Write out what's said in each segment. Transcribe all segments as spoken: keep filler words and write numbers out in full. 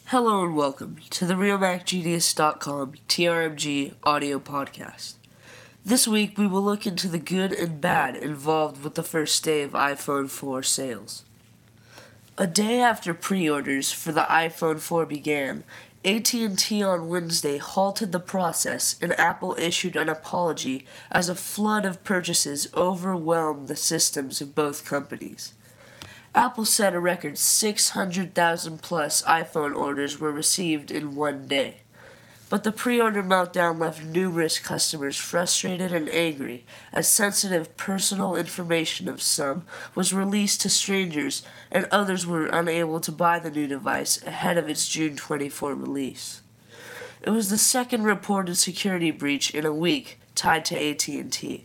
Hello and welcome to the Real Mac Genius dot com T R M G audio podcast. This week we will look into the good and bad involved with the first day of iPhone four sales. A day after pre-orders for the iPhone four began, A T and T on Wednesday halted the process and Apple issued an apology as a flood of purchases overwhelmed the systems of both companies. Apple said a record six hundred thousand plus iPhone orders were received in one day. But the pre-order meltdown left numerous customers frustrated and angry as sensitive personal information of some was released to strangers and others were unable to buy the new device ahead of its June twenty-fourth release. It was the second reported security breach in a week tied to A T and T.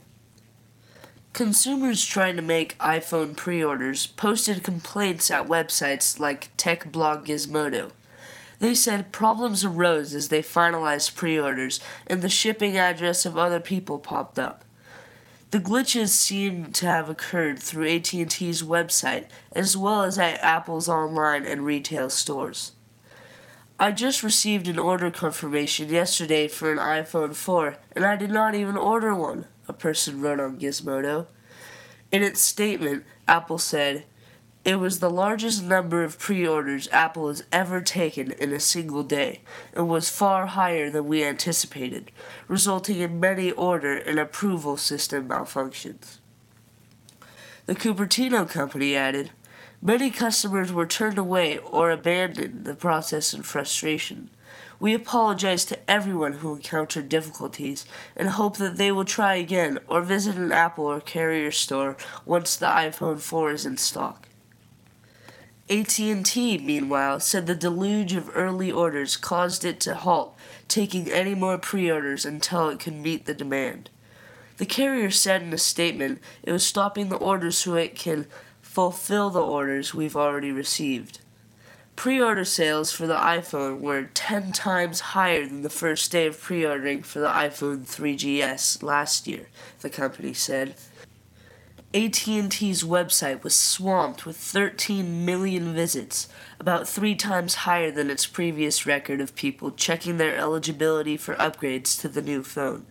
Consumers trying to make iPhone pre-orders posted complaints at websites like Tech Blog Gizmodo. They said problems arose as they finalized pre-orders and the shipping address of other people popped up. The glitches seemed to have occurred through A T and T's website as well as at Apple's online and retail stores. I just received an order confirmation yesterday for an iPhone four and I did not even order one, a person wrote on Gizmodo. In its statement, Apple said, "It was the largest number of pre-orders Apple has ever taken in a single day and was far higher than we anticipated, resulting in many order and approval system malfunctions." The Cupertino company added, "Many customers were turned away or abandoned the process in frustration. We apologize to everyone who encountered difficulties and hope that they will try again or visit an Apple or carrier store once the iPhone four is in stock." A T and T, meanwhile, said the deluge of early orders caused it to halt taking any more pre-orders until it could meet the demand. The carrier said in a statement it was stopping the orders so it can fulfill the orders we've already received. Pre-order sales for the iPhone were ten times higher than the first day of pre-ordering for the iPhone three G S last year, the company said. A T and T's website was swamped with thirteen million visits, about three times higher than its previous record of people checking their eligibility for upgrades to the new phone.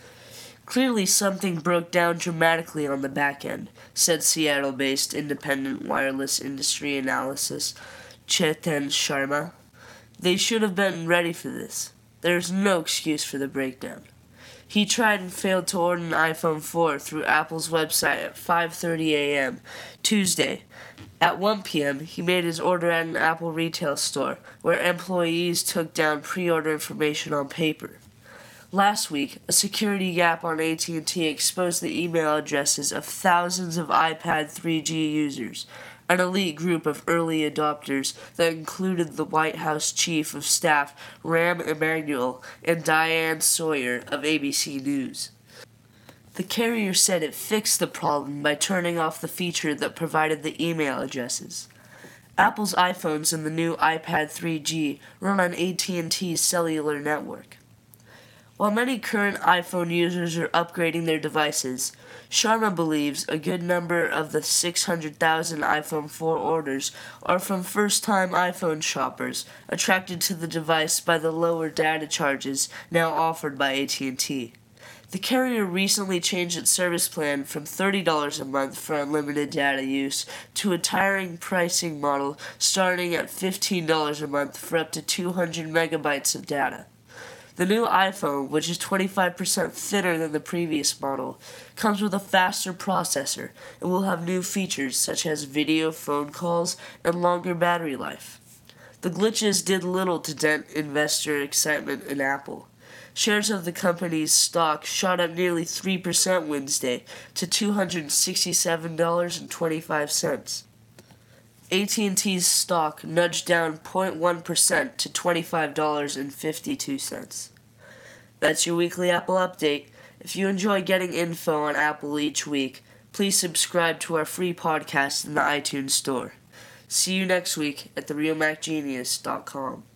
"Clearly something broke down dramatically on the back end," said Seattle-based independent wireless industry analysis Chetan Sharma. "They should have been ready for this. There is no excuse for the breakdown." He tried and failed to order an iPhone four through Apple's website at five thirty a.m. Tuesday. At one p.m., he made his order at an Apple retail store, where employees took down pre-order information on paper. Last week, a security gap on A T and T exposed the email addresses of thousands of iPad three G users, an elite group of early adopters that included the White House Chief of Staff Rahm Emanuel and Diane Sawyer of A B C News. The carrier said it fixed the problem by turning off the feature that provided the email addresses. Apple's iPhones and the new iPad three G run on A T and T's cellular network. While many current iPhone users are upgrading their devices, Sharma believes a good number of the six hundred thousand iPhone four orders are from first-time iPhone shoppers attracted to the device by the lower data charges now offered by A T and T. The carrier recently changed its service plan from thirty dollars a month for unlimited data use to a tiering pricing model starting at fifteen dollars a month for up to two hundred megabytes of data. The new iPhone, which is twenty-five percent thinner than the previous model, comes with a faster processor and will have new features such as video phone calls and longer battery life. The glitches did little to dent investor excitement in Apple. Shares of the company's stock shot up nearly three percent Wednesday to two hundred sixty-seven dollars and twenty-five cents. A T and T's stock nudged down zero point one percent to twenty-five dollars and fifty-two cents. That's your weekly Apple update. If you enjoy getting info on Apple each week, please subscribe to our free podcast in the iTunes Store. See you next week at the Real Mac Genius dot com.